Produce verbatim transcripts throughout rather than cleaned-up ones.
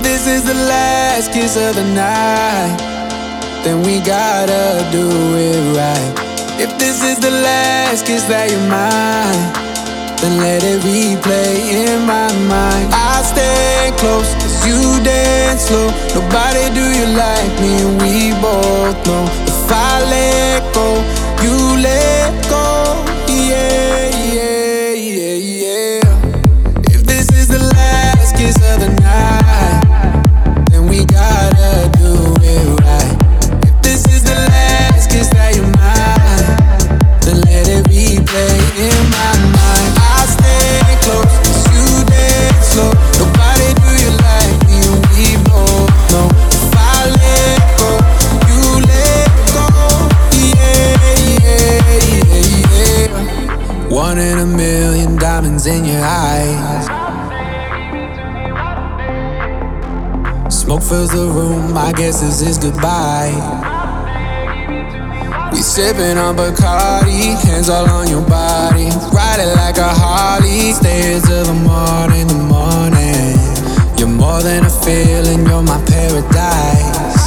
this is the last kiss of the night, then we gotta do it right. If this is the last kiss that you're mine, then let it replay in my mind. I stand close as you dance slow. Nobody do you like me, and we both know if I let go, you let go. Yeah, yeah, yeah, yeah. If this is the last kiss of the night, then we gotta do it right. If this is the last kiss that you're mine, then let it replay in my mind. I stand close as you dance slow. Nobody do you like me, and we both know if I let go, you let go. Yeah, yeah, yeah, yeah. One in a million diamonds in your eyes. Smoke fills the room, I guess this is goodbye. We sippin' on Bacardi, hands all on your body. Ride it like a Harley, stay here till the morning, the morning. You're more than a feeling, you're my paradise.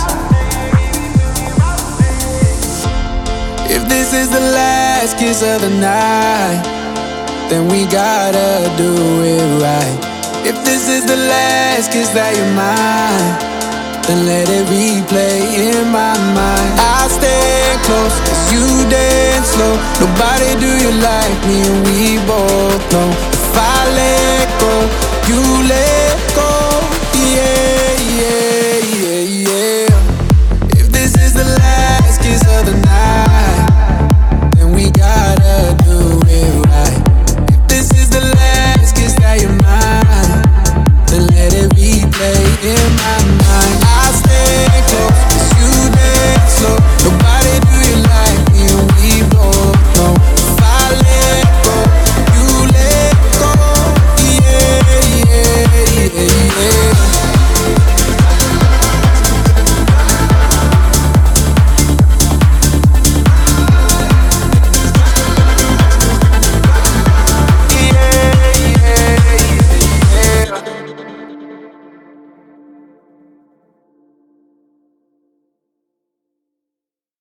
If this is the last kiss of the night, then we gotta do it right. If this is the last kiss that you're mine, then let it replay in my mind. I stand close as you dance slow. Nobody do you like me, and we both know if I let go, you